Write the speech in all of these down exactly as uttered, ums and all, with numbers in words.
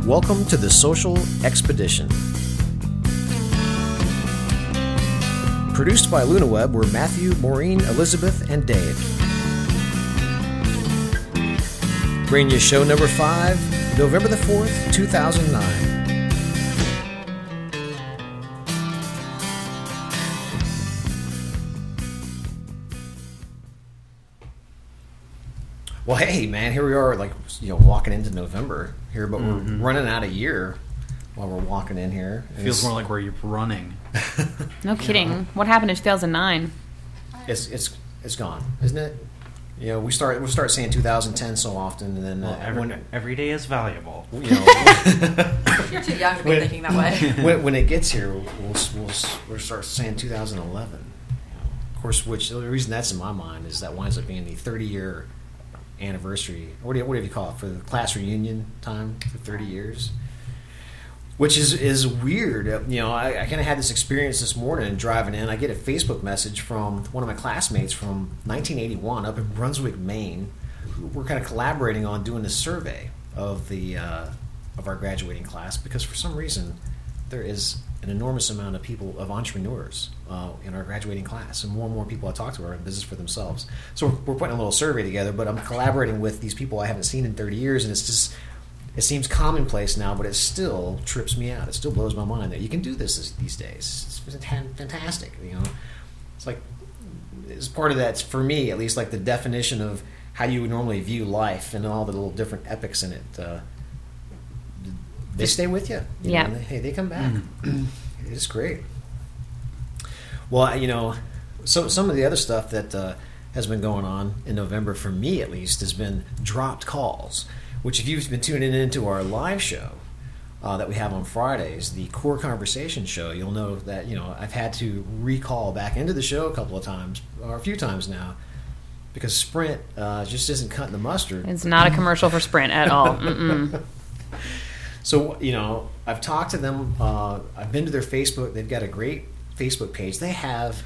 Welcome to the Social Expedition. Produced by LunaWeb were Matthew, Maureen, Elizabeth, and Dave. Bringing you show number five, November the fourth, two thousand nine. Well, hey, man, here we are, like, you know, walking into November here, but mm-hmm. we're running out of year while we're walking in here. It feels more like we're running. No kidding. You know, what happened in two thousand nine? It's it's it's gone, isn't it? You know, we start we start saying two thousand ten so often, and then well, uh, every, when, every day is valuable. You know, you're too young to be when, thinking that way. When, when it gets here, we'll we'll, we'll start saying two thousand eleven. You know, of course, which the reason that's in my mind is that winds up being the thirty year anniversary. What do you, what do you call it for the class reunion time for thirty years? Which is, is weird. You know, I, I kind of had this experience this morning driving in. I get a Facebook message from one of my classmates from nineteen eighty-one up in Brunswick, Maine. We're kind of collaborating on doing this survey of the uh, of our graduating class because for some reason there is an enormous amount of people, of entrepreneurs uh, in our graduating class, and more and more people I talk to are in business for themselves. So we're, we're putting a little survey together, but I'm collaborating with these people I haven't seen in thirty years, and it's just, it seems commonplace now, but it still trips me out. It still blows my mind that you can do this these days. It's fantastic, you know. It's like, it's part of that, for me at least, like the definition of how you would normally view life and all the little different epics in it. Uh, they stay with you. you yeah. know, they, hey, they come back. Mm-hmm. It's great. Well, you know, so some of the other stuff that uh, has been going on in November, for me at least, has been dropped calls. Which, if you've been tuning into our live show uh, that we have on Fridays, the Core Conversation show, you'll know that, you know, I've had to recall back into the show a couple of times, or a few times now, because Sprint uh, just isn't cutting the mustard. It's not a commercial for Sprint at all. Mm-mm. So, you know, I've talked to them. Uh, I've been to their Facebook. They've got a great Facebook page. They have,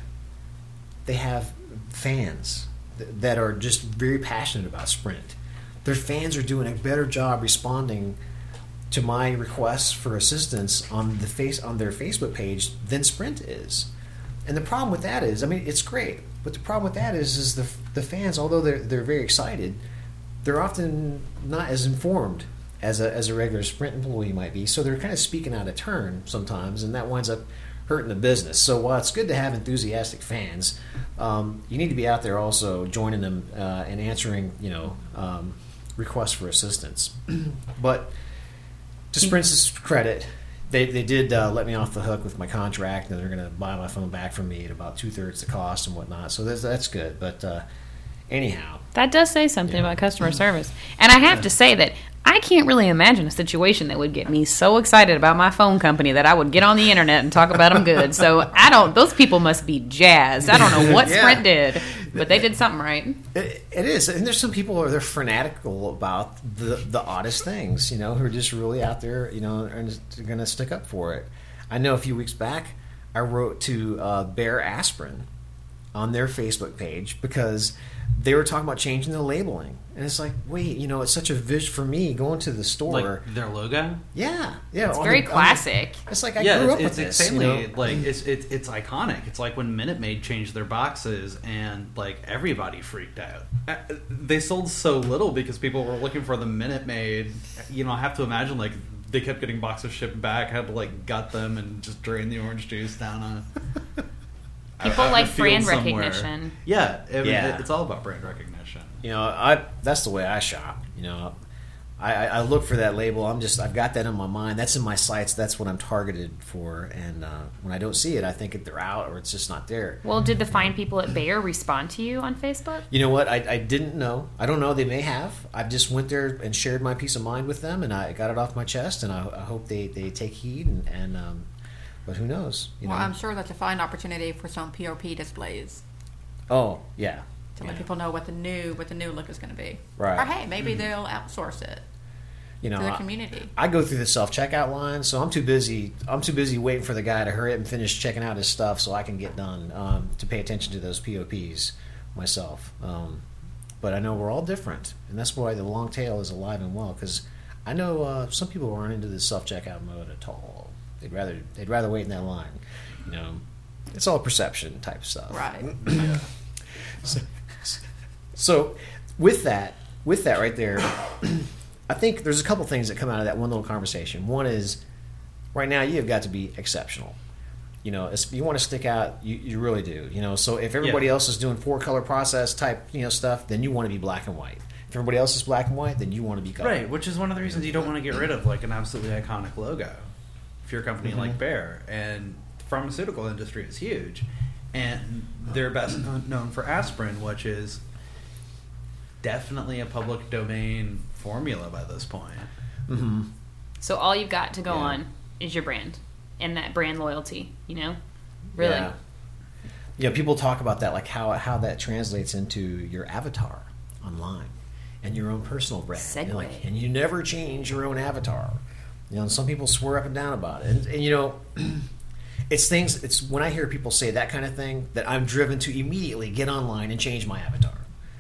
they have fans th- that are just very passionate about Sprint. Their fans are doing a better job responding to my requests for assistance on the face on their Facebook page than Sprint is. And the problem with that is, I mean, it's great, but the problem with that is, is the the fans, although they're they're very excited, they're often not as informed as a as a regular Sprint employee might be. So they're kind of speaking out of turn sometimes, and that winds up hurting the business. So while it's good to have enthusiastic fans, um, you need to be out there also joining them uh, and answering, you know. Um, requests for assistance. But to Sprint's credit, they they did uh, let me off the hook with my contract, and they're going to buy my phone back from me at about two-thirds the cost and whatnot. So that's, that's good. But uh, anyhow. That does say something yeah. about customer service. And I have yeah. to say that I can't really imagine a situation that would get me so excited about my phone company that I would get on the internet and talk about them good. So I don't, those people must be jazzed. I don't know what yeah. Sprint did, but they did something right. It, it is. And there's some people who are they're fanatical about the, the oddest things, you know, who are just really out there, you know, and they're going to stick up for it. I know a few weeks back I wrote to uh, Bear Aspirin on their Facebook page because they were talking about changing the labeling. And it's like, wait, you know, it's such a vision for me going to the store. Like their logo? Yeah. yeah. It's very the, classic. The, it's like I yeah, grew it's, up it's with this. Insanely, you know? like, it's, it's, it's iconic. It's like when Minute Maid changed their boxes and, like, everybody freaked out. Uh, They sold so little because people were looking for the Minute Maid. You know, I have to imagine, like, they kept getting boxes shipped back, had to, like, gut them and just drain the orange juice down a... People out like in a field brand somewhere. recognition. Yeah, I mean, Yeah. it, it's all about brand recognition. You know, I that's the way I shop. You know, I, I, I look for that label. I'm just I've got that in my mind. That's in my sights. That's what I'm targeted for. And uh, when I don't see it, I think they're out or it's just not there. Well, did the fine people at Bayer respond to you on Facebook? You know what? I, I didn't know. I don't know. They may have. I just went there and shared my peace of mind with them, and I got it off my chest. And I, I hope they, they take heed. And, and um, but who knows? You well, know? I'm sure that's a fine opportunity for some P R P displays Oh yeah. to yeah. let people know what the new what the new look is going to be. Right. Or hey, maybe mm-hmm. they'll outsource it You know, to the I- community. I go through the self checkout line, so I'm too busy. I'm too busy waiting for the guy to hurry up and finish checking out his stuff, so I can get done um, to pay attention to those P O Ps myself. Um, but I know we're all different, and that's why the long tail is alive and well. Because I know uh, some people aren't into the self checkout mode at all. They'd rather they'd rather wait in that line. You know, it's all perception type stuff. Right. Yeah. So, so with that, with that right there, I think there's a couple things that come out of that one little conversation. One is, right now you have got to be exceptional. You know, if you want to stick out, you, you really do. You know, so if everybody Yeah. else is doing four color process type, you know, stuff, then you want to be black and white. If everybody else is black and white, then you want to be color. Right, which is one of the reasons you don't want to get rid of like an absolutely iconic logo if you're a company Mm-hmm. like Bayer. And the pharmaceutical industry is huge, and they're best known for aspirin, which is definitely a public domain formula by this point. Mm-hmm. So all you've got to go Yeah. on is your brand and that brand loyalty, you know? Really. Yeah. Yeah, people talk about that, like how how that translates into your avatar online and your own personal brand. Segue. You know, like, and you never change your own avatar. You know, and some people swear up and down about it. And, and you know, it's things. It's when I hear people say that kind of thing that I'm driven to immediately get online and change my avatar.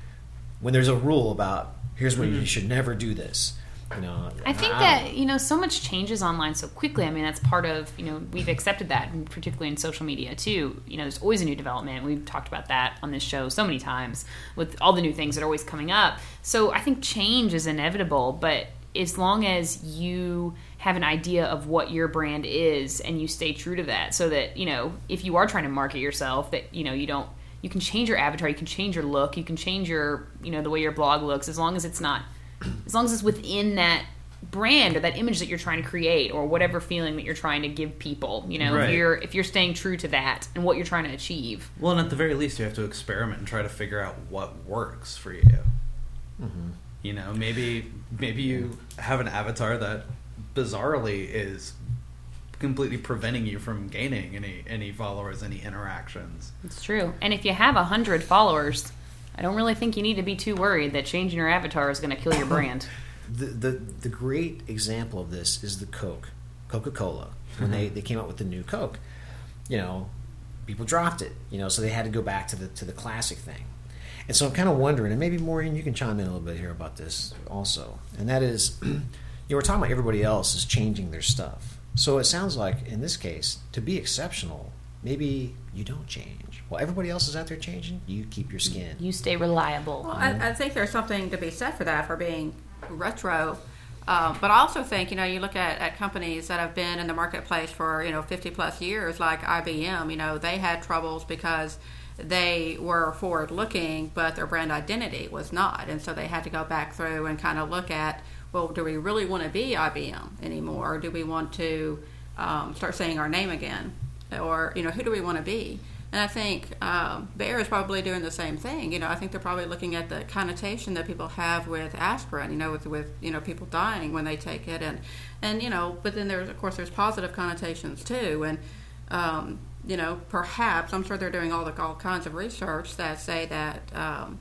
When there's a rule about here's when you should never do this. You know, I think don't that, know. you know, so much changes online so quickly. I mean, that's part of, you know, we've accepted that, and particularly in social media, too. You know, there's always a new development. We've talked about that on this show so many times with all the new things that are always coming up. So I think change is inevitable, but as long as you have an idea of what your brand is and you stay true to that, so that, you know, if you are trying to market yourself, that, you know, you don't, you can change your avatar, you can change your look, you can change your, you know, the way your blog looks, as long as it's not, as long as it's within that brand or that image that you're trying to create or whatever feeling that you're trying to give people. You know, Right. if you're if you're staying true to that and what you're trying to achieve. Well, and at the very least, you have to experiment and try to figure out what works for you. Mm-hmm. You know, maybe maybe you have an avatar that bizarrely is completely preventing you from gaining any any followers, any interactions. It's true. And if you have a hundred followers, I don't really think you need to be too worried that changing your avatar is going to kill your brand. The, the the great example of this is the Coke, Coca-Cola. When they, they came out with the new Coke, you know, people dropped it, you know, so they had to go back to the to the classic thing. And so I'm kind of wondering, and maybe Maureen, you can chime in a little bit here about this also, and that is, you know, we're talking about everybody else is changing their stuff. So it sounds like in this case, to be exceptional, maybe you don't change. Well, everybody else is out there changing. You keep your skin. You stay reliable. Well, I, I think there's something to be said for that, for being retro. Uh, but I also think, you know, you look at, at companies that have been in the marketplace for, you know, fifty plus years, like I B M, you know, they had troubles because they were forward looking, but their brand identity was not. And so they had to go back through and kind of look at, well, do we really want to be I B M anymore? Or do we want to um, start saying our name again? Or, you know, who do we want to be? And I think um, Bayer is probably doing the same thing. You know, I think they're probably looking at the connotation that people have with aspirin, you know, with, with you know, people dying when they take it. And, and, you know, but then there's, of course, there's positive connotations too. And, um, you know, perhaps, I'm sure they're doing all, the, all kinds of research that say that um,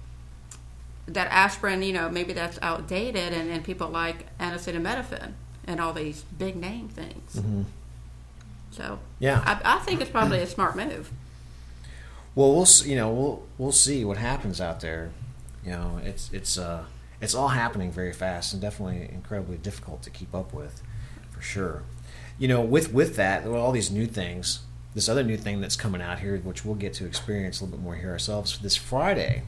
that aspirin, you know, maybe that's outdated and, and people like acetaminophen and all these big name things. Mm-hmm. So Yeah. I, I think it's probably a smart move. Well, we'll s- you know we'll we'll see what happens out there. You know, it's it's uh it's all happening very fast and definitely incredibly difficult to keep up with, for sure. You know, with with that, with all these new things, this other new thing that's coming out here, which we'll get to experience a little bit more here ourselves this Friday,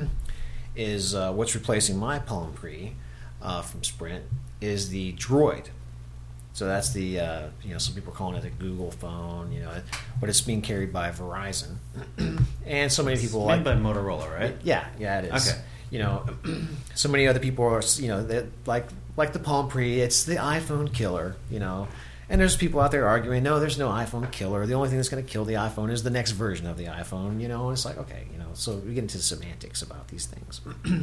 is uh, what's replacing my Palm Pre uh, from Sprint is the Droid. So that's the, uh, you know, some people are calling it a Google phone, you know, but it's being carried by Verizon. And so many people Made like... by Motorola, right? Yeah, yeah, it is. Okay. You know, so many other people are, you know, that like like the Palm Pre, it's the iPhone killer, you know. And there's people out there arguing, no, there's no iPhone killer. The only thing that's going to kill the iPhone is the next version of the iPhone, you know. And it's like, okay, you know, so we get into semantics about these things.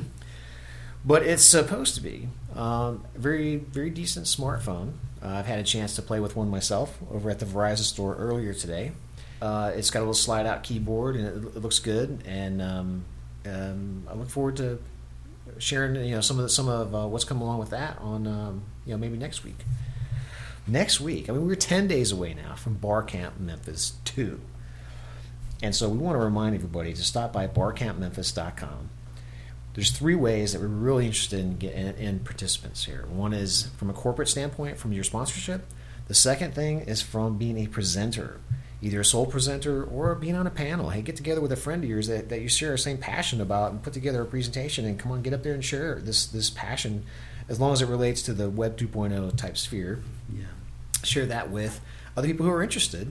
But it's supposed to be um, a very, very decent smartphone. Uh, I've had a chance to play with one myself over at the Verizon store earlier today. Uh, it's got a little slide-out keyboard, and it, it looks good. And um, um, I look forward to sharing, you know, some of the, some of uh, what's come along with that on, um, you know, maybe next week. Next week, I mean, we're ten days away now from Bar Camp Memphis two, and so we want to remind everybody to stop by bar camp memphis dot com. there's three ways that we're really interested in, in, in participants here. One is from a corporate standpoint, from your sponsorship. The second thing is from being a presenter, either a sole presenter or being on a panel. Hey, get together with a friend of yours that, that you share the same passion about and put together a presentation and come on, get up there and share this this passion, as long as it relates to the Web two point oh type sphere. Yeah. Share that with other people who are interested.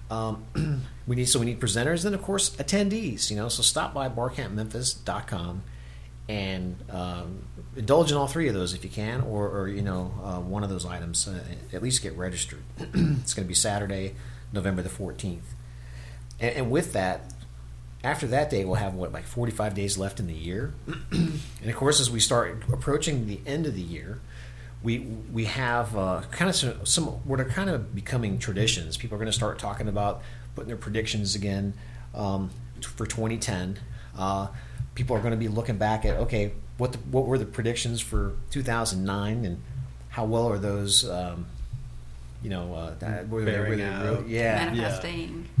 Um, we need so we need presenters and of course attendees. You know, so stop by bar camp memphis dot com and um, indulge in all three of those if you can, or, or you know uh, one of those items. Uh, at least get registered. It's going to be Saturday, November the fourteenth, and, and with that, after that day, we'll have what like forty-five days left in the year, and of course, as we start approaching the end of the year. We we have uh, kind of some, some what are kind of becoming traditions. People are going to start talking about putting their predictions again um, for twenty ten. Uh, people are going to be looking back at okay, what the, what were the predictions for two thousand nine and how well are those? Um, you know, uh, that, were they, were they out. Real, yeah, Manifesting.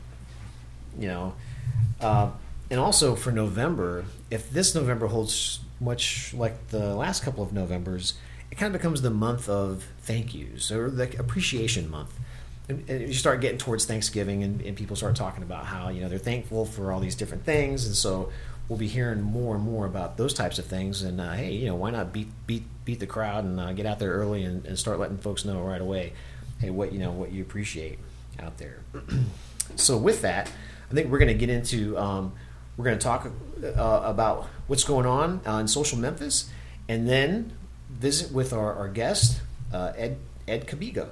you know, uh, and also for November, if this November holds much like the last couple of Novembers. It kind of becomes the month of thank yous or the appreciation month. And, and you start getting towards Thanksgiving and, and people start talking about how, you know, they're thankful for all these different things. And so we'll be hearing more and more about those types of things. And, uh, hey, you know, why not beat beat beat the crowd and uh, get out there early and, and start letting folks know right away, hey, what, you know, what you appreciate out there. So with that, I think we're going to get into, um, we're going to talk uh, about what's going on uh, in Social Memphis and then visit with our, our guest, uh, Ed Ed Cabigo.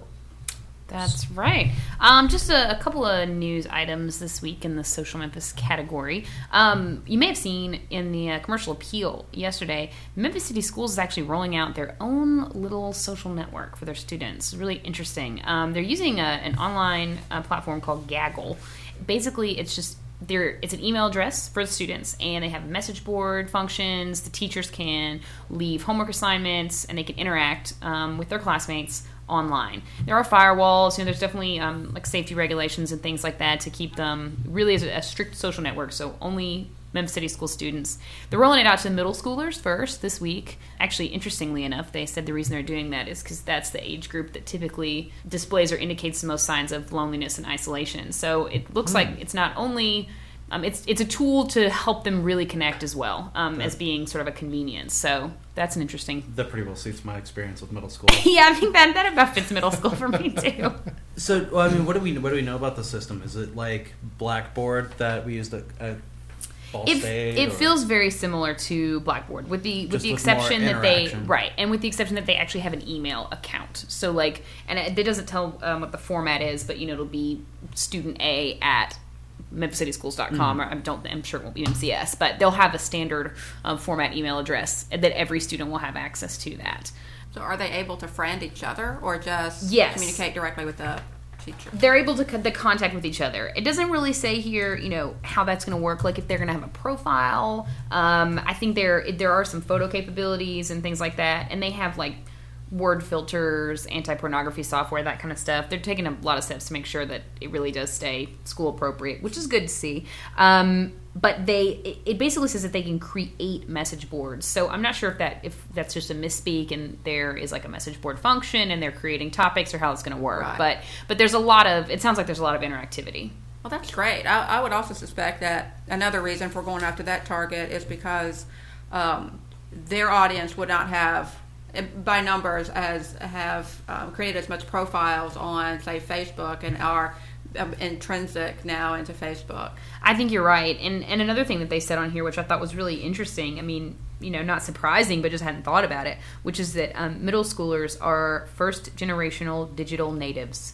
That's right. Um, just a, a couple of news items this week in the Social Memphis category. Um, you may have seen in the uh, commercial appeal yesterday, Memphis City Schools is actually rolling out their own little social network for their students. It's really interesting. Um, they're using a, an online uh, platform called Gaggle. Basically, it's just There, it's an email address for the students, and they have message board functions. The teachers can leave homework assignments, and they can interact um, with their classmates online. There are firewalls. You know, there's definitely um, like safety regulations and things like that to keep them really as a, a strict social network. So only Memphis City School students. They're rolling it out to middle schoolers first this week. Actually, interestingly enough, they said the reason they're doing that is because that's the age group that typically displays or indicates the most signs of loneliness and isolation. So it looks mm. like it's not only um, it's it's a tool to help them really connect as well um, right. as being sort of a convenience. So that's an interesting. That pretty well suits my experience with middle school. Yeah, I think that that about fits middle school for me too. So, well, I mean, what do we what do we know about the system? Is it like Blackboard that we used at, at Ball It, State? it or? feels very similar to Blackboard, with the with Just the with exception more that they interaction. right, and with the exception that they actually have an email account. So like, and it, it doesn't tell um, what the format is, but you know, it'll be student A at memphis city schools dot com, mm-hmm. or I don't, I'm sure it won't be M C S, but they'll have a standard um, format email address that every student will have access to that. So are they able to friend each other or just Yes. communicate directly with the teacher? They're able to co- the contact with each other. It doesn't really say here, you know, how that's going to work. Like if they're going to have a profile. Um, I think there there are some photo capabilities and things like that, and they have like word filters, anti-pornography software, that kind of stuff. They're taking a lot of steps to make sure that it really does stay school appropriate, which is good to see. Um, but they it, it basically says that they can create message boards. So I'm not sure if that if that's just a misspeak and there is like a message board function and they're creating topics or how it's going to work. Right. But but there's a lot of it sounds like there's a lot of interactivity. Well, that's great. I, I would also suspect that another reason for going after that target is because um, their audience would not have, by numbers, as have um, created as much profiles on, say, Facebook and are um, intrinsic now into Facebook. I think you're right. And and another thing that they said on here, which I thought was really interesting, I mean, you know, not surprising, but just hadn't thought about it, which is that um, middle schoolers are first generational digital natives.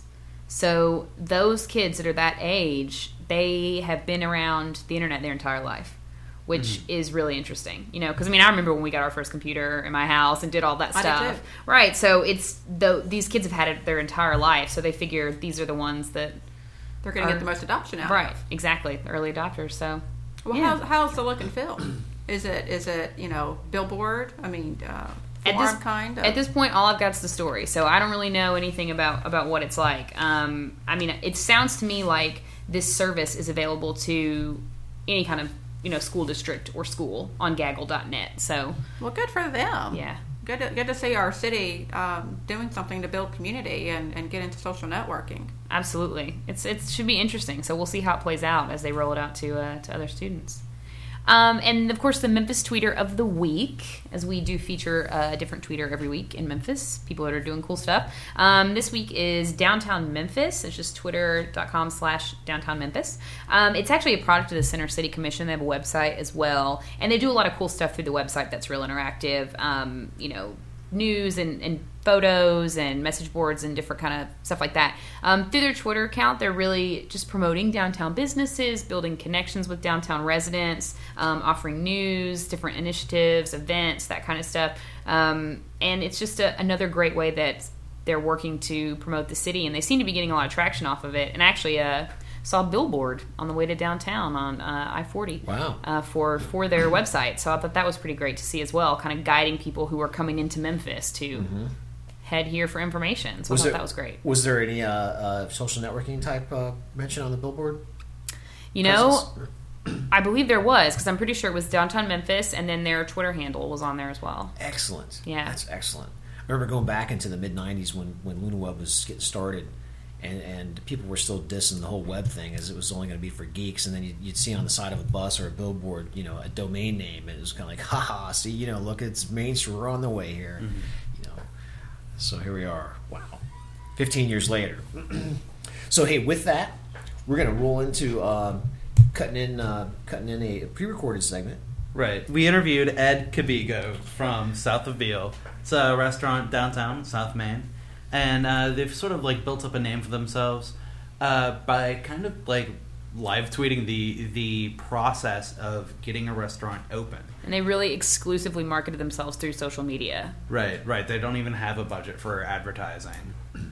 So those kids that are that age, they have been around the internet their entire life, which mm-hmm. is really interesting, you know, because I mean, I remember when we got our first computer in my house and did all that I stuff. did too. Right. So it's the, these kids have had it their entire life. So they figure these are the ones that They're going to are, get the most adoption out right. of. Exactly. The early adopters. So, Well, yeah. how's, how's the look and feel? Is it, is it, you know, billboard? I mean, uh, At form this, kind of? at this point, all I've got is the story, so I don't really know anything about, about what it's like. Um, I mean, it sounds to me like this service is available to any kind of you know, school district or school on gaggle dot net. So, well, good for them. yeah. Good to, good to see our city um, doing something to build community and, and get into social networking. Absolutely. It's it should be interesting. So we'll see how it plays out as they roll it out to uh, to other students. Um, and of course, the Memphis Tweeter of the Week, as we do feature a different tweeter every week in Memphis, people that are doing cool stuff. Um, this week is Downtown Memphis. It's just twitter.com slash downtown Memphis. Um, it's actually a product of the Center City Commission. They have a website as well, and they do a lot of cool stuff through the website that's real interactive. Um, you know, news and, and photos and message boards and different kind of stuff like that. Um, through their Twitter account, they're really just promoting downtown businesses, building connections with downtown residents, um, offering news, different initiatives, events, that kind of stuff. Um, and it's just a, another great way that they're working to promote the city, and they seem to be getting a lot of traction off of it. And actually, uh, saw a billboard on the way to downtown on uh, I forty. Wow. Uh, for for their website. So I thought that was pretty great to see as well, kind of guiding people who are coming into Memphis to Mm-hmm. head here for information. So Was I thought there- that was great. Was there any uh, uh, social networking type uh, mention on the billboard? You know, Presence? I believe there was, because I'm pretty sure it was Downtown Memphis, and then their Twitter handle was on there as well. Excellent. Yeah. That's excellent. I remember going back into the mid nineties when, when LunaWeb was getting started, and, and people were still dissing the whole web thing as it was only going to be for geeks, and then you'd, you'd see on the side of a bus or a billboard, you know, a domain name, and it was kind of like, haha, see, you know, look, it's Main Street, we're on the way here. Mm-hmm. You know, so here we are. Wow. fifteen years later. So, hey, with that, we're going to roll into um, cutting in uh, cutting in a pre-recorded segment. Right. We interviewed Ed Cabigo from South of Beale. It's a restaurant downtown, South Main. And uh, they've sort of like built up a name for themselves uh, by kind of like live tweeting the the process of getting a restaurant open. And they really exclusively marketed themselves through social media. Right, right. They don't even have a budget for advertising.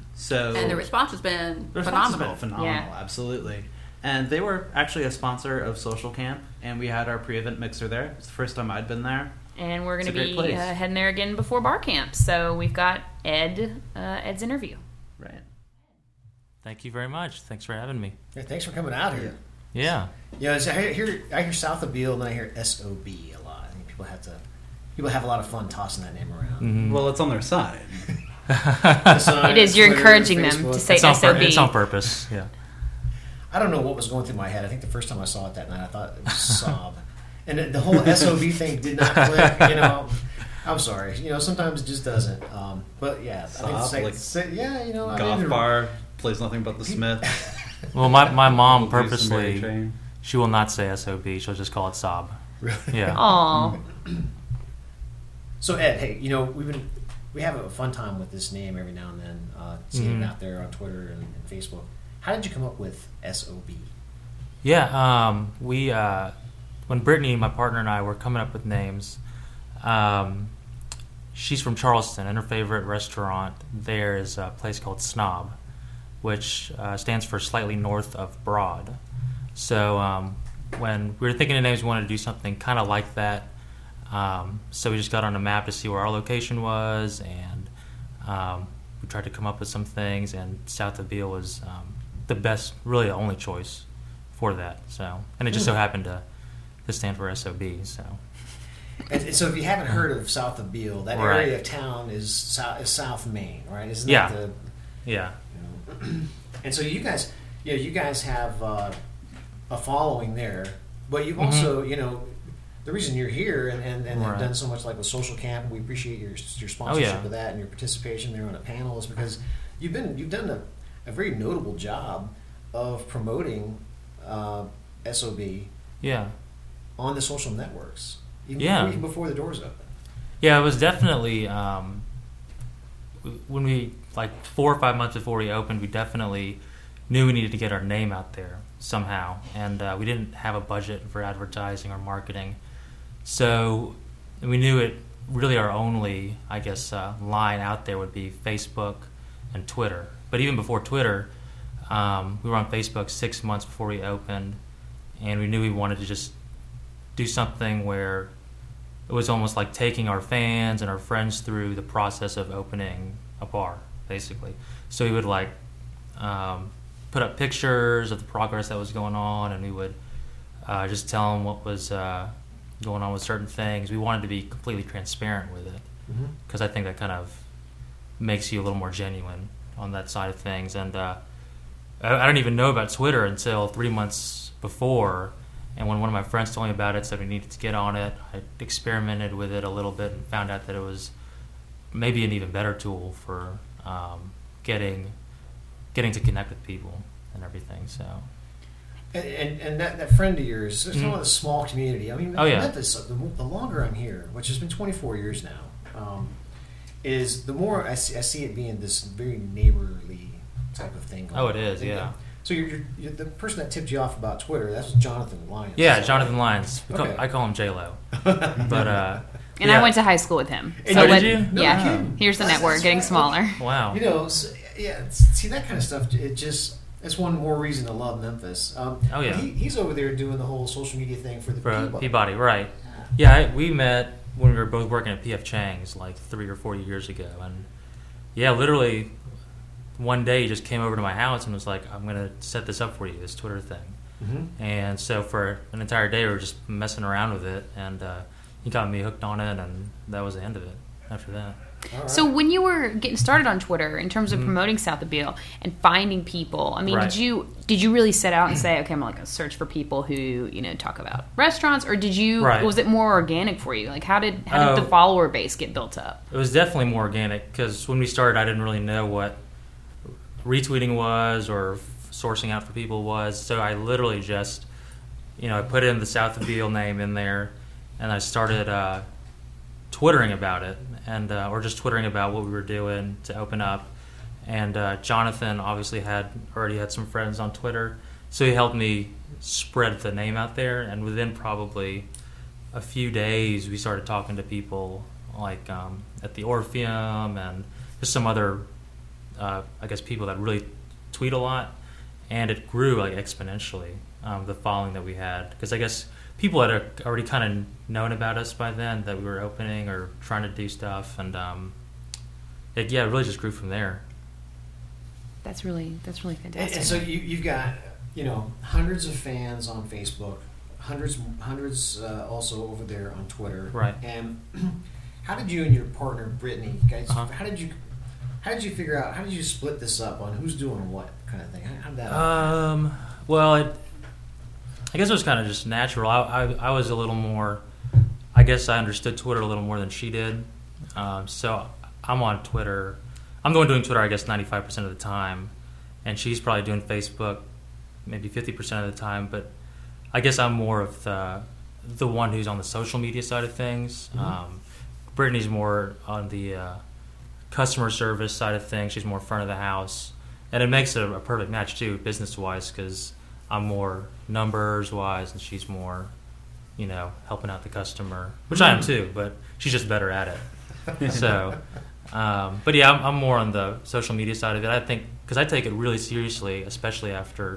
So And the response has been the response has phenomenal. been phenomenal, Yeah. absolutely. And they were actually a sponsor of Social Camp, and we had our pre-event mixer there. It's the first time I'd been there. And we're going to It's a be great uh, place. heading there again before bar camp. So we've got Ed, uh, Ed's interview. Right. Thank you very much. Thanks for having me. Yeah, thanks for coming out here. Yeah. Yeah, so I hear I hear South of Beale, and then I hear S O B a lot. I think people have to people have a lot of fun tossing that name around. Mhm. Well, it's on their side. The sign, It is. You're Twitter, encouraging them Facebook. to say It's on, pur- S O B. it's on purpose. Yeah. I don't know what was going through my head. I think the first time I saw it that night, I thought it was sob, and the, the whole S O B thing did not click. You know, I'm sorry. You know, sometimes it just doesn't. Um, but yeah, I think Sob, it's like, like say- yeah, you know, I Golf mean, bar plays nothing but the Smith. Well, my, my mom We'll do some Mary purposely, Jane. she will not say S O B. She'll just call it sob. Really? Yeah. Aw. So Ed, hey, you know, we've been we have a fun time with this name every now and then, uh, seeing Mhm. it out there on Twitter and, and Facebook. How did you come up with S O B? Yeah, um, we uh, when Brittany, my partner, and I were coming up with names, um, she's from Charleston, and her favorite restaurant there is a place called Snob, which uh, stands for slightly north of Broad. So um, when we were thinking of names, we wanted to do something kind of like that. Um, so we just got on a map to see where our location was, and um, we tried to come up with some things, and South of Beale was um, the best, really the only choice for that. So, and it just so happened to, to stand for S O B. So, And, and so, if you haven't heard of South of Beale, that Right. area of town is South, is South Main, right? Isn't Yeah. that the yeah, you know? And so you guys, you know, you guys have uh, a following there, but you've also, you know, the reason you're here and, and, and have Right. done so much like with Social Camp, we appreciate your your sponsorship yeah. of that and your participation there on a panel, is because you've been you've done a, a very notable job of promoting uh, S O B yeah. on the social networks, even, Yeah. before, even before the doors open. Yeah, it was definitely um, w- when we like four or five months before we opened, we definitely knew we needed to get our name out there somehow, and uh, we didn't have a budget for advertising or marketing, so we knew it. Really, our only, I guess, uh, line out there would be Facebook and Twitter. But even before Twitter, um, we were on Facebook six months before we opened, and we knew we wanted to just do something where it was almost like taking our fans and our friends through the process of opening a bar, basically. So we would like um, put up pictures of the progress that was going on, and we would uh, just tell them what was uh, going on with certain things. We wanted to be completely transparent with it because Mhm. I think that kind of makes you a little more genuine on that side of things. And uh, I, I didn't even know about Twitter until three months before. And when one of my friends told me about it, said we needed to get on it, I experimented with it a little bit and found out that it was maybe an even better tool for um, getting getting to connect with people and everything. So, And, and, and that, that friend of yours, there's Mhm. mm. a small community. I mean, Oh, yeah. Memphis, the, the longer I'm here, which has been twenty-four years now, um, is the more I see, I see it being this very neighborly type of thing. going Oh, it on. is, And, yeah. uh, So you're, you're, you're the person that tipped you off about Twitter. That was Jonathan Lyons. yeah, Jonathan Lyons. We call- Okay. I call him J Lo. But uh, And yeah. I went to high school with him. And So you- what- did you? No, yeah. you're kidding. Here's the That's- network that's getting right. smaller. Wow. You know, so, yeah. See that kind of stuff. It just it's one more reason to love Memphis. Um, Oh, yeah. but He, he's over there doing the whole social media thing for the For Peabody. Peabody, right. Yeah, I, we met when we were both working at P F Chang's like three or four years ago. And yeah, literally one day he just came over to my house and was like, I'm going to set this up for you, this Twitter thing. Mm-hmm. And so for an entire day we were just messing around with it. And uh, he got me hooked on it, and that was the end of it after that. All right. So when you were getting started on Twitter in terms of Mhm. promoting South of Beale and finding people, I mean, Right. did you did you really set out and say, okay, I'm like a search for people who you know talk about restaurants, or did you Right. was it more organic for you? Like how did how did Oh. the follower base get built up? It was definitely more organic because when we started, I didn't really know what retweeting was or sourcing out for people was. So I literally just, you know, I put in the South of Beale name in there, and I started uh, twittering about it, and uh, or just twittering about what we were doing to open up. And uh, Jonathan obviously had already had some friends on Twitter, so he helped me spread the name out there. And within probably a few days, we started talking to people like um, at the Orpheum and just some other, uh, I guess, people that really tweet a lot. And it grew like exponentially, um, the following that we had. Because I guess people had already kind of known about us by then, that we were opening or trying to do stuff. And um, it, yeah, it really just grew from there. That's really that's really And, fantastic. and so you, you've got, you know, hundreds of fans on Facebook, hundreds, hundreds uh, also over there on Twitter. Right. And how did you and your partner Brittany, guys, Uh-huh. how did you, how did you figure out, how did you split this up on who's doing what kind of thing? How, how did that? Um, well, it, I guess it was kind of just natural. I, I, I was a little more, I guess I understood Twitter a little more than she did. Um, so I'm on Twitter. I'm the one doing Twitter, I guess, ninety-five percent of the time. And she's probably doing Facebook maybe fifty percent of the time. But I guess I'm more of the, the one who's on the social media side of things. Mhm. Um, Brittany's more on the uh, customer service side of things. She's more front of the house. And it makes it a perfect match, too, business-wise, because I'm more numbers-wise and she's more, you know, helping out the customer, which I am, too, but she's just better at it. So, um, but yeah, I'm, I'm more on the social media side of it, I think, because I take it really seriously, especially after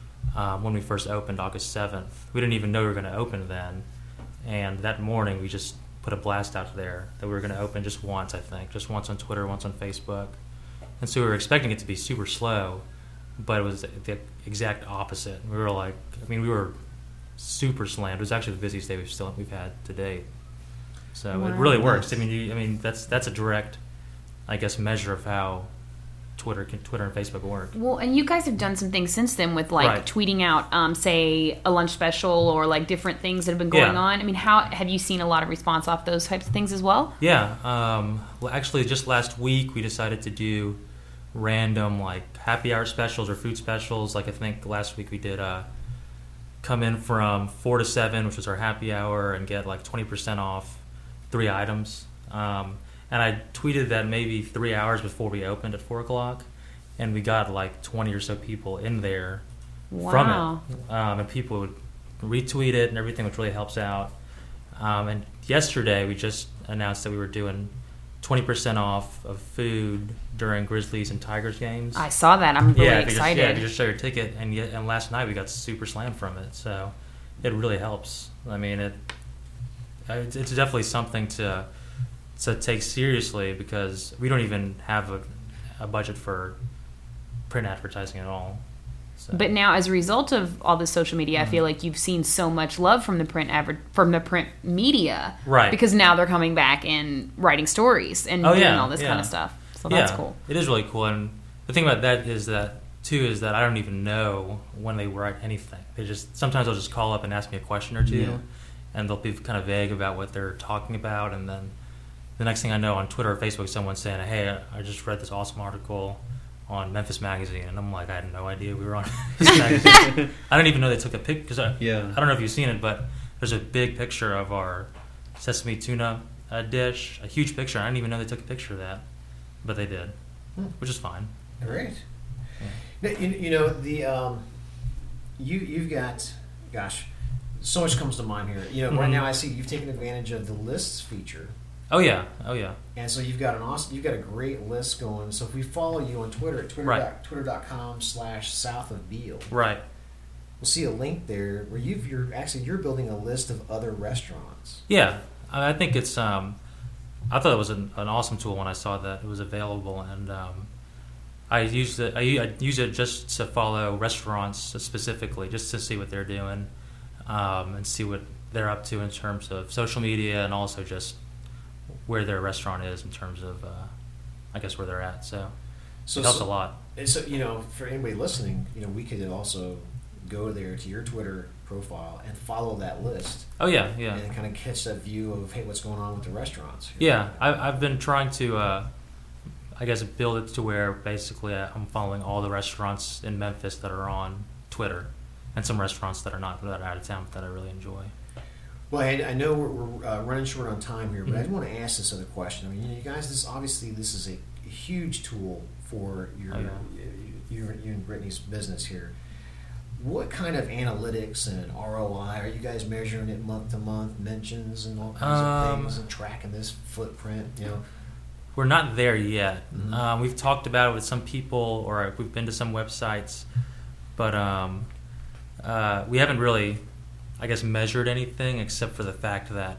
um, when we first opened August seventh. We didn't even know we were going to open then. And that morning, we just put a blast out there that we were going to open just once, I think, just once on Twitter, once on Facebook. And so we were expecting it to be super slow, but it was the exact opposite. We were like, I mean, we were super slammed. It was actually the busiest day we've still we've had to date. So Wow. it really works. I mean, you, I mean that's that's a direct, I guess, measure of how Twitter can, Twitter and Facebook work. Well, and you guys have done some things since then with like Right. tweeting out, um, say, a lunch special or like different things that have been going Yeah. on. I mean, how have you seen a lot of response off those types of things as well? Yeah. Um, well, actually, just last week we decided to do random like happy hour specials or food specials. Like I think last week we did uh, come in from four to seven, which was our happy hour, and get like twenty percent off three items. Um, and I tweeted that maybe three hours before we opened at four o'clock, and we got like twenty or so people in there Wow. from it. Um, and people would retweet it and everything, which really helps out. Um, and yesterday we just announced that we were doing twenty percent off of food during Grizzlies and Tigers games. I saw that. I'm really yeah, if you just, excited. yeah, if you just show your ticket, and yet, and last night we got super slammed from it, so it really helps. I mean, it it's, it's definitely something to to take seriously because we don't even have a, a budget for print advertising at all. So. But now, as a result of all this social media, mm-hmm. I feel like you've seen so much love from the print adver- from the print media, right? Because now they're coming back and writing stories and oh, doing yeah, all this yeah. kind of stuff. So yeah, that's cool. It is really cool, and the thing about that is that too is that I don't even know when they write anything. They just sometimes they'll just call up and ask me a question or two, yeah. and they'll be kind of vague about what they're talking about, and then the next thing I know on Twitter or Facebook, someone's saying, "Hey, I just read this awesome article on Memphis Magazine," and I'm like, I had no idea we were on Memphis Magazine. I didn't even know they took a pic because I, yeah. I don't know if you've seen it, but there's a big picture of our sesame tuna uh, dish, a huge picture. I didn't even know they took a picture of that, but they did, hmm. which is fine. Great. Yeah. You, you know the um, you you've got gosh, so much comes to mind here. You know, mm-hmm. right now I see you've taken advantage of the lists feature. Oh yeah, oh yeah. And so you've got an awesome, you've got a great list going. So if we follow you on Twitter at twitter right. twitter dot com slash south of Beale, right, we'll see a link there where you've you're actually you're building a list of other restaurants. Yeah, I think it's. Um, I thought it was an, an awesome tool when I saw that it was available, and um, I used it. I, I use it just to follow restaurants specifically, just to see what they're doing, um, and see what they're up to in terms of social media, and also just where their restaurant is in terms of, uh, I guess, where they're at. So, so it helps so, a lot. And so, you know, for anybody listening, you know, we could also go there to your Twitter profile and follow that list. Oh yeah, yeah. And kind of catch that view of, hey, what's going on with the restaurants. Yeah, I, I've been trying to, uh, I guess, build it to where basically I'm following all the restaurants in Memphis that are on Twitter, and some restaurants that are not, that are out of town, but that I really enjoy. Well, I, I know we're, we're uh, running short on time here, but mm-hmm. I do want to ask this other question. I mean, you, know, you guys, this obviously this is a huge tool for your, oh, yeah. your you and Brittany's business here. What kind of analytics and R O I are you guys measuring it month to month, mentions and all kinds um, of things, and tracking this footprint? You know, we're not there yet. Mm-hmm. Um, we've talked about it with some people, or we've been to some websites, but um, uh, we haven't really, I guess, measured anything except for the fact that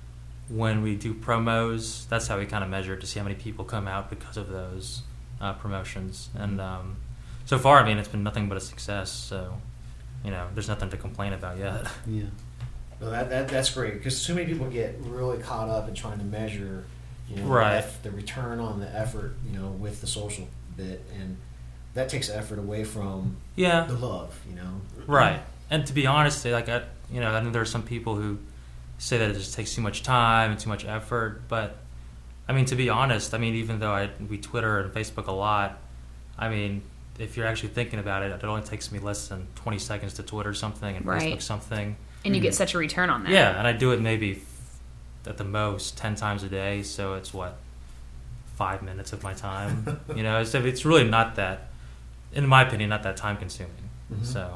when we do promos, that's how we kind of measure it, to see how many people come out because of those uh, promotions. And um, so far, I mean, it's been nothing but a success. So, you know, there's nothing to complain about yet. Yeah. Well, that, that that's great, because too many people get really caught up in trying to measure, you know, right. the, eff- the return on the effort, you know, with the social bit, and that takes effort away from yeah. the love, you know. Right. And to be honest, like I, you know, I know there are some people who say that it just takes too much time and too much effort, but I mean, to be honest, I mean, even though I we Twitter and Facebook a lot, I mean, if you're actually thinking about it, it only takes me less than twenty seconds to Twitter something and right. Facebook something. And you get such a return on that. Yeah, and I do it maybe at the most ten times a day, so it's what, five minutes of my time. You know, so it's really not that, in my opinion, not that time consuming. Mm-hmm. So.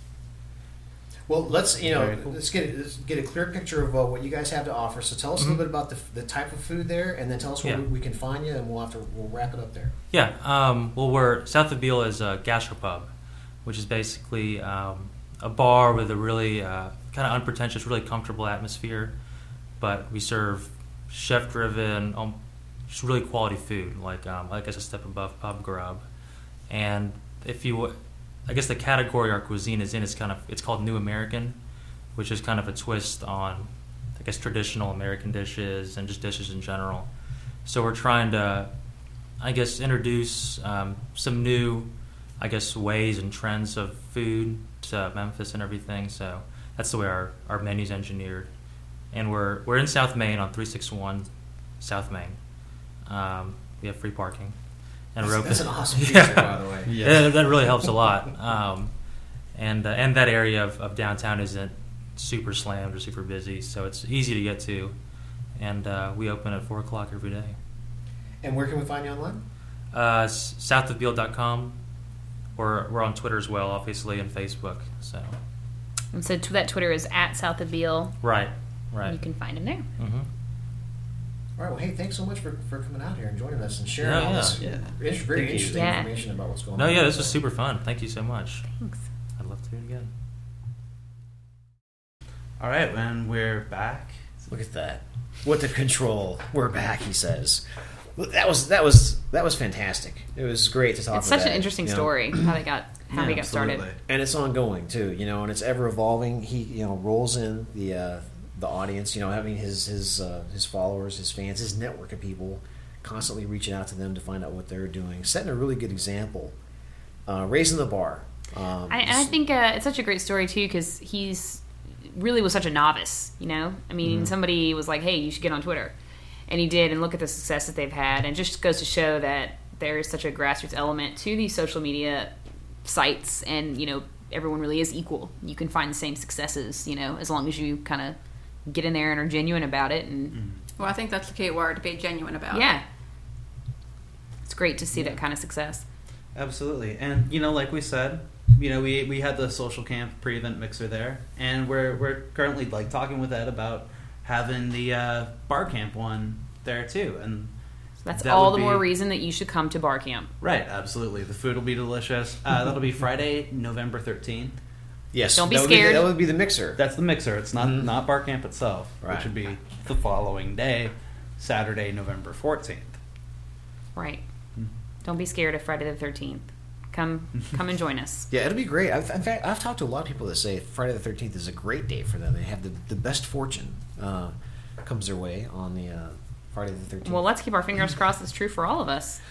Well, let's you know cool. let's get let's get a clear picture of uh, what you guys have to offer. So tell us mm-hmm. a little bit about the the type of food there, and then tell us where yeah. we, we can find you, and we'll have to we'll wrap it up there. Yeah. Um, well, we're South of Beale is a gastropub, which is basically um, a bar with a really uh, kind of unpretentious, really comfortable atmosphere, but we serve chef-driven, um, just really quality food, like um, I guess a step above pub grub. And if you I guess the category our cuisine is in is kind of, it's called New American, which is kind of a twist on, I guess, traditional American dishes and just dishes in general. So we're trying to, I guess, introduce um, some new, I guess, ways and trends of food to Memphis and everything. So that's the way our, our menu's engineered. And we're we're in South Main on three sixty-one South Main. Um, we have free parking. And that's, we're open. That's an awesome feature, yeah. by the way. Yeah, that really helps a lot. Um, and uh, and that area of, of downtown isn't super slammed or super busy, so it's easy to get to. And uh, we open at four o'clock every day. And where can we find you online? Uh, south of beale dot com. We're we're on Twitter as well, obviously, and Facebook. So. And so that Twitter is at South of Beale. Right. Right. And you can find him there. Mm-hmm. All right. Well, hey, thanks so much for, for coming out here and joining us and sharing Yeah, all yeah. this Yeah. It's very Thank you. interesting Yeah. information about what's going No, on. yeah, this was super fun. Thank you so much. Thanks. I'd love to do it again. All right, and we're back. Look at that. What the control. We're back, he says. Well, That was that was that was fantastic. It was great to talk It's about such an that, interesting you know. story how they got how Yeah, we got started. absolutely. And it's ongoing too, you know, and it's ever evolving. He, you know, rolls in the uh, the audience, you know, having his his uh, his followers, his fans, his network of people, constantly reaching out to them to find out what they're doing, setting a really good example, uh, raising the bar. Um, I, and I think uh, it's such a great story too because he's really was such a novice. You know, I mean, Mm-hmm. somebody was like, "Hey, you should get on Twitter," and he did, and look at the success that they've had, and it just goes to show that there is such a grassroots element to these social media sites, and you know, everyone really is equal. You can find the same successes, you know, as long as you kind of get in there and are genuine about it, and Well, I think that's the key word, to be genuine about it. yeah, it's great to see that kind of success. Absolutely. And, you know, like we said, you know, we, we had the social camp pre-event mixer there, and we're we're currently, like, talking with Ed about having the uh, bar camp one there, too. And So that's that all would the more be- reason that you should come to bar camp. Right, absolutely. The food will be delicious. Uh, that'll be Friday, November thirteenth. yes, Don't be that would the- scared. that would be the mixer. That's the mixer. It's not, Mhm. not bar camp itself, Right. which would be the following day, Saturday, November fourteenth. Right. Hmm. Don't be scared of Friday the thirteenth. Come, come and join us. Yeah, it'll be great. I've, in fact, I've talked to a lot of people that say Friday the thirteenth is a great day for them. They have the, the best fortune uh, comes their way on the uh, Friday the thirteenth. Well, let's keep our fingers crossed. It's true for all of us.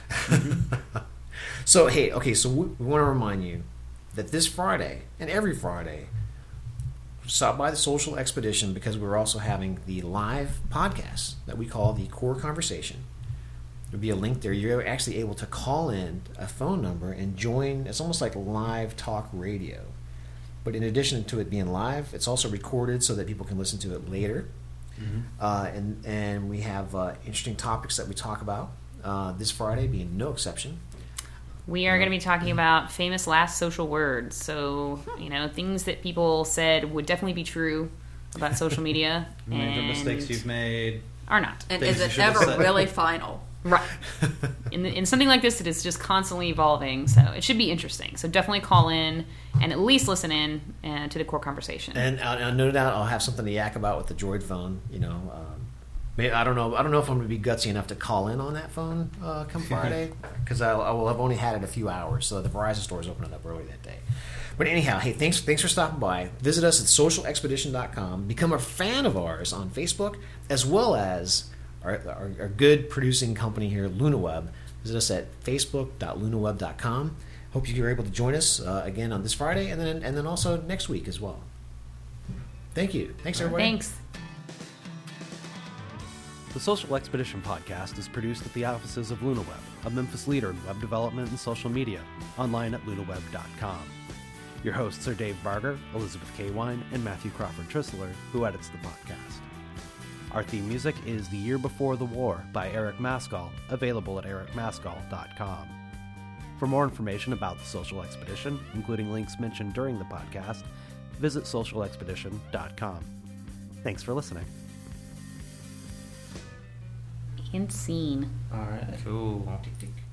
So, hey, okay, so we, we want to remind you that this Friday and every Friday, stop by the Social Expedition because we're also having the live podcast that we call the Core Conversation. There'll be a link there. You're actually able to call in a phone number and join. It's almost like live talk radio. But in addition to it being live, it's also recorded so that people can listen to it later. Uh, and, and we have uh, interesting topics that we talk about. Uh, this Friday being no exception. We are going to be talking about famous last social words. So, you know, things that people said would definitely be true about social media Major and mistakes you've made. are not. And Things is you it should have ever said. really final? Right. In, the, in something like this, it is just constantly evolving. So it should be interesting. So definitely call in and at least listen in uh, to the core conversation. And uh, uh, no doubt I'll have something to yak about with the Droid phone. You know, um, maybe, I don't know. I don't know if I'm going to be gutsy enough to call in on that phone uh, come Friday because I, I will have only had it a few hours. So the Verizon store is opening up early that day. But anyhow, hey, thanks thanks for stopping by. Visit us at social expedition dot com. Become a fan of ours on Facebook as well as our, our, our good producing company here, LunaWeb. Visit us at facebook dot lunaweb dot com. Hope you're able to join us uh, again on this Friday and then and then also next week as well. Thank you. Thanks, everybody. Thanks. The Social Expedition podcast is produced at the offices of LunaWeb, a Memphis leader in web development and social media, online at lunaweb dot com. Your hosts are Dave Barger, Elizabeth K. Wine, and Matthew Crawford Trissler, who edits the podcast. Our theme music is The Year Before the War by Eric Maskell, available at eric maskell dot com. For more information about the Social Expedition, including links mentioned during the podcast, visit social expedition dot com. Thanks for listening. And scene. All right. Cool. Tick, tick.